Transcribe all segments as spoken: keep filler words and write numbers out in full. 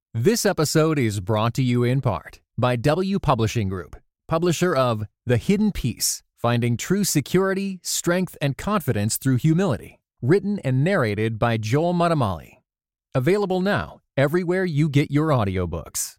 This episode is brought to you in part by W Publishing Group, publisher of The Hidden Peace, Finding True Security, Strength, and Confidence Through Humility, written and narrated by Joel Muddamalle. Available now everywhere you get your audiobooks.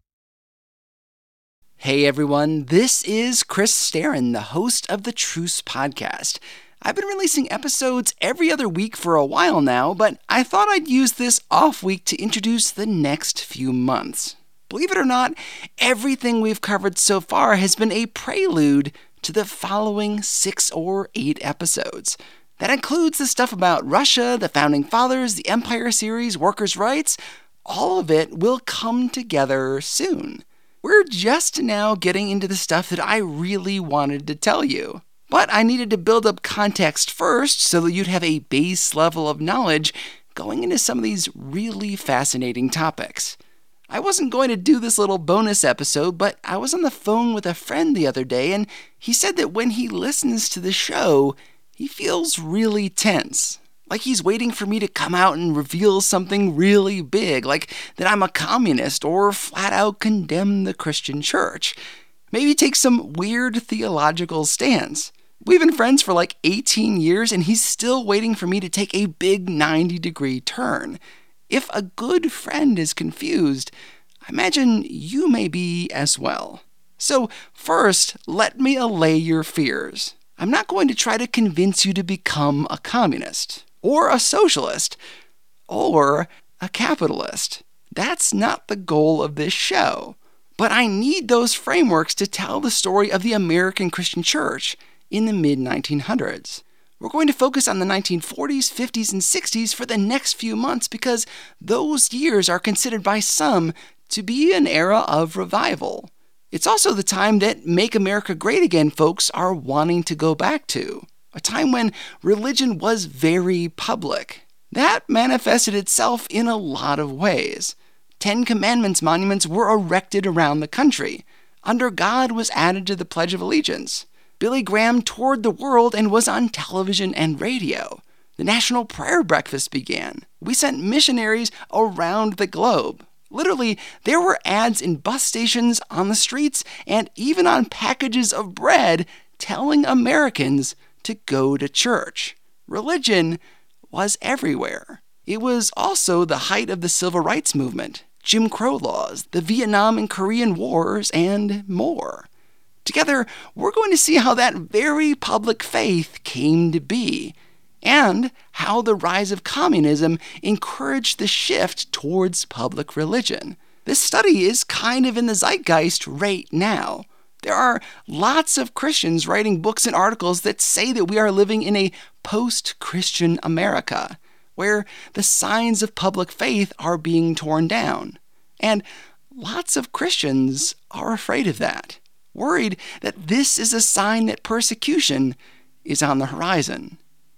Hey everyone, this is Chris Staron, the host of the Truce Podcast. I've been releasing episodes every other week for a while now, but I thought I'd use this off week to introduce the next few months. Believe it or not, everything we've covered so far has been a prelude to the following six or eight episodes. That includes the stuff about Russia, the Founding Fathers, the Empire series, workers' rights. All of it will come together soon. We're just now getting into the stuff that I really wanted to tell you. But I needed to build up context first so that you'd have a base level of knowledge going into some of these really fascinating topics. I wasn't going to do this little bonus episode, but I was on the phone with a friend the other day, and he said that when he listens to the show, he feels really tense. Like he's waiting for me to come out and reveal something really big, like that I'm a communist or flat out condemn the Christian church. Maybe take some weird theological stance. We've been friends for like eighteen years, and he's still waiting for me to take a big ninety degree turn. If a good friend is confused, I imagine you may be as well. So first, let me allay your fears. I'm not going to try to convince you to become a communist, or a socialist, or a capitalist. That's not the goal of this show. But I need those frameworks to tell the story of the American Christian church in the mid nineteen hundreds. We're going to focus on the nineteen forties, fifties, and sixties for the next few months because those years are considered by some to be an era of revival. It's also the time that Make America Great Again folks are wanting to go back to, a time when religion was very public. That manifested itself in a lot of ways. Ten Commandments monuments were erected around the country. Under God was added to the Pledge of Allegiance. Billy Graham toured the world and was on television and radio. The National Prayer Breakfast began. We sent missionaries around the globe. Literally, there were ads in bus stations, on the streets, and even on packages of bread telling Americans to go to church. Religion was everywhere. It was also the height of the Civil Rights Movement, Jim Crow laws, the Vietnam and Korean Wars, and more. Together, we're going to see how that very public faith came to be, and how the rise of communism encouraged the shift towards public religion. This study is kind of in the zeitgeist right now. There are lots of Christians writing books and articles that say that we are living in a post-Christian America, where the signs of public faith are being torn down. And lots of Christians are afraid of that, worried that this is a sign that persecution is on the horizon.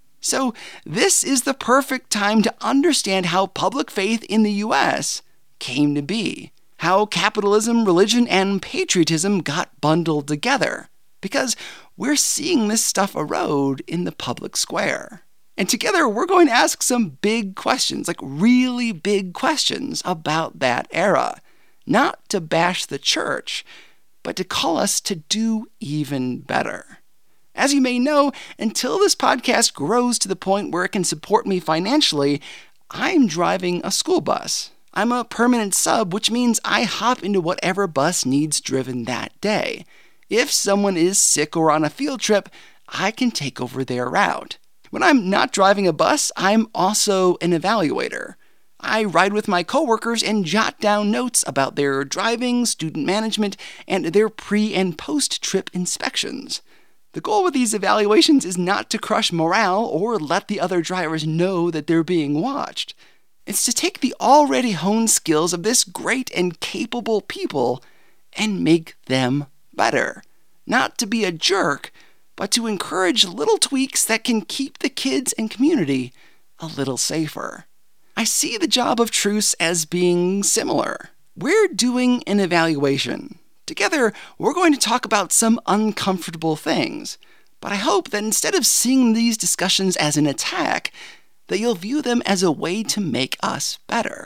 So this is the perfect time to understand how public faith in the U S came to be, how capitalism, religion, and patriotism got bundled together, because we're seeing this stuff erode in the public square. And together, we're going to ask some big questions, like really big questions about that era. Not to bash the church, but to call us to do even better. As you may know, until this podcast grows to the point where it can support me financially, I'm driving a school bus. I'm a permanent sub, which means I hop into whatever bus needs driven that day. If someone is sick or on a field trip, I can take over their route. When I'm not driving a bus, I'm also an evaluator. I ride with my coworkers and jot down notes about their driving, student management, and their pre- and post-trip inspections. The goal with these evaluations is not to crush morale or let the other drivers know that they're being watched. It's to take the already honed skills of this great and capable people and make them better. Not to be a jerk, but to encourage little tweaks that can keep the kids and community a little safer. I see the job of Truce as being similar. We're doing an evaluation. Together, we're going to talk about some uncomfortable things, but I hope that instead of seeing these discussions as an attack, that you'll view them as a way to make us better.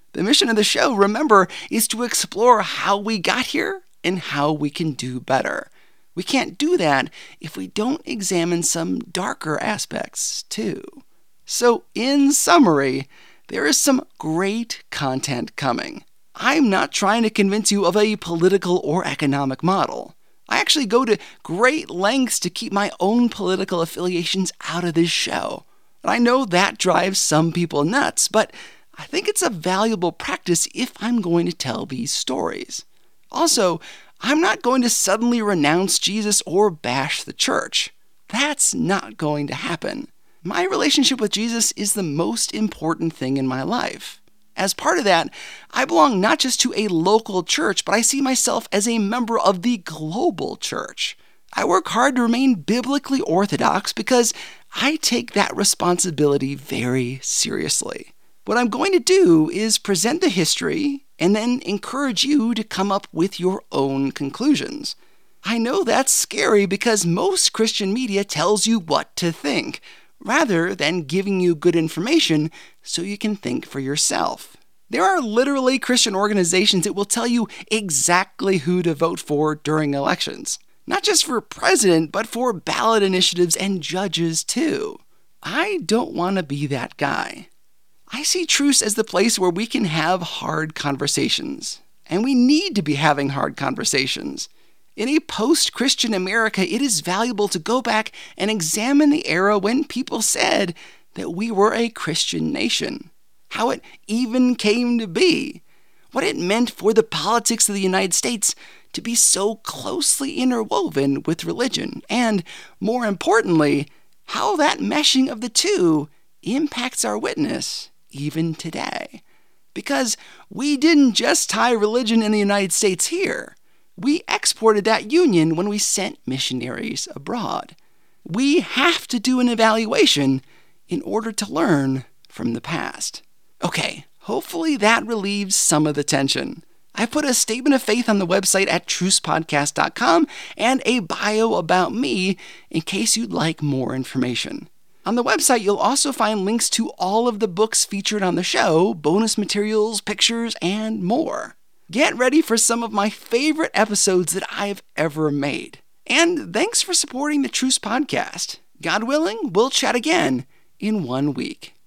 The mission of the show, remember, is to explore how we got here and how we can do better. We can't do that if we don't examine some darker aspects, too. So, in summary, there is some great content coming. I'm not trying to convince you of a political or economic model. I actually go to great lengths to keep my own political affiliations out of this show. And I know that drives some people nuts, but I think it's a valuable practice if I'm going to tell these stories. Also, I'm not going to suddenly renounce Jesus or bash the church. That's not going to happen. My relationship with Jesus is the most important thing in my life. As part of that, I belong not just to a local church, but I see myself as a member of the global church. I work hard to remain biblically orthodox because I take that responsibility very seriously. What I'm going to do is present the history and then encourage you to come up with your own conclusions. I know that's scary because most Christian media tells you what to think, rather than giving you good information so you can think for yourself. There are literally Christian organizations that will tell you exactly who to vote for during elections. Not just for president, but for ballot initiatives and judges too. I don't want to be that guy. I see Truce as the place where we can have hard conversations. And we need to be having hard conversations. In a post-Christian America, it is valuable to go back and examine the era when people said that we were a Christian nation. How it even came to be. What it meant for the politics of the United States to be so closely interwoven with religion. And, more importantly, how that meshing of the two impacts our witness even today. Because we didn't just tie religion in the United States here. We exported that union when we sent missionaries abroad. We have to do an evaluation in order to learn from the past. Okay, hopefully that relieves some of the tension. I put a statement of faith on the website at truce podcast dot com and a bio about me in case you'd like more information. On the website, you'll also find links to all of the books featured on the show, bonus materials, pictures, and more. Get ready for some of my favorite episodes that I've ever made. And thanks for supporting the Truce Podcast. God willing, we'll chat again in one week.